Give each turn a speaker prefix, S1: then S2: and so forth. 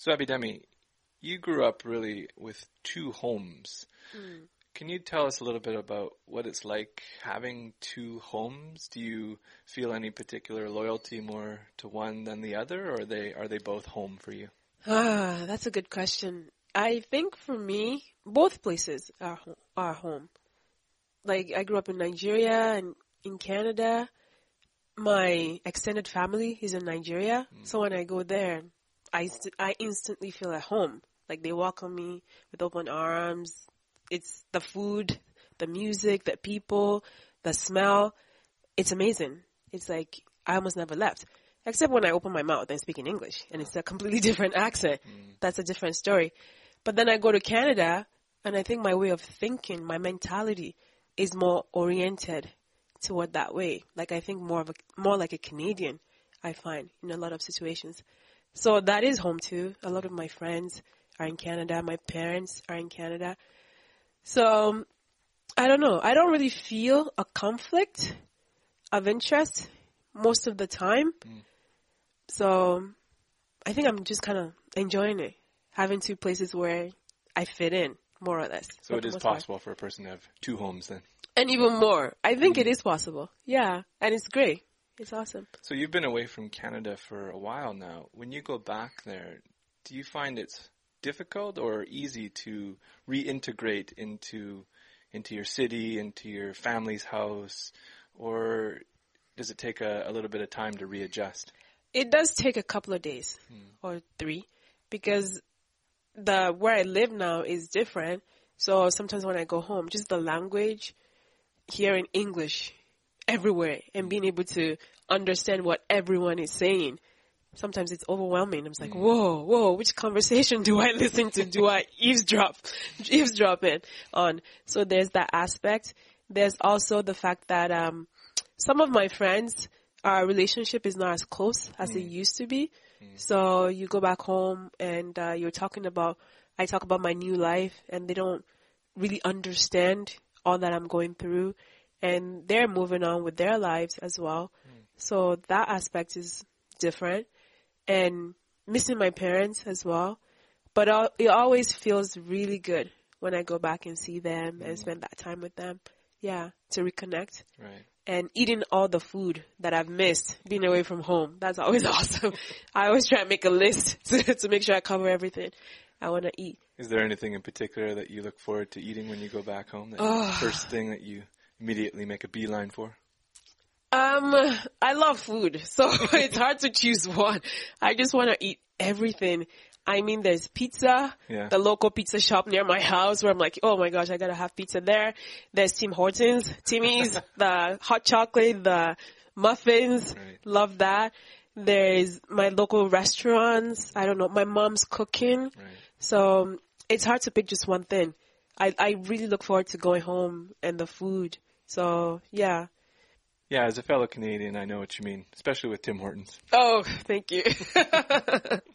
S1: So Abidemi, you grew up really with two homes.
S2: Mm.
S1: Can you tell us a little bit about what it's like having two homes? Do you feel any particular loyalty more to one than the other, or are they both home for you?
S2: That's a good question. I think for me, both places are home. Like, I grew up in Nigeria and in Canada. My extended family is in Nigeria. So when I go there, I instantly feel at home. Like, they welcome me with open arms. It's the food, the music, the people, the smell. It's amazing. It's like I almost never left. Except when I open my mouth and speak in English. And it's a completely different accent. That's a different story. But then I go to Canada, and I think my way of thinking, my mentality is more oriented toward that way. Like, I think more like a Canadian, I find, in a lot of situations. So that is home too. A lot of my friends are in Canada. My parents are in Canada. So, I don't know. I don't really feel a conflict of interest most of the time. So, I think I'm just kind of enjoying it. Having two places where I fit in, more or less.
S1: So it is possible for a person to have two homes then?
S2: And even more. I think it is possible. Yeah. And it's great. It's awesome.
S1: So you've been away from Canada for a while now. When you go back there, do you find it's difficult or easy to reintegrate into your city, into your family's house, or does it take a little bit of time to readjust?
S2: It does take a couple of days or 3 because where I live now is different. So sometimes when I go home, just the language, hearing English everywhere and being able to understand what everyone is saying, sometimes it's overwhelming. I'm just like, whoa, which conversation do I listen to? Do I eavesdrop in on? So there's that aspect. There's also the fact that some of my friends, our relationship is not as close as it used to be. So you go back home and I talk about my new life, and they don't really understand all that I'm going through, and they're moving on with their lives as well. So that aspect is different, and missing my parents as well. But it always feels really good when I go back and see them and spend that time with them. Yeah, to reconnect.
S1: Right.
S2: And eating all the food that I've missed being away from home. That's always awesome. I always try to make a list to make sure I cover everything I want to eat.
S1: Is there anything in particular that you look forward to eating when you go back home? The first thing that you immediately make a beeline for?
S2: I love food, so it's hard to choose one. I just want to eat everything. I mean, there's pizza, the local pizza shop near my house where I'm like, oh my gosh, I gotta have pizza there. There's Tim Hortons, Timmy's, the hot chocolate, the muffins, love that. There's my local restaurants, I don't know, my mom's cooking. So it's hard to pick just one thing. I really look forward to going home and the food. So, yeah.
S1: Yeah, as a fellow Canadian, I know what you mean, especially with Tim Hortons.
S2: Oh, thank you.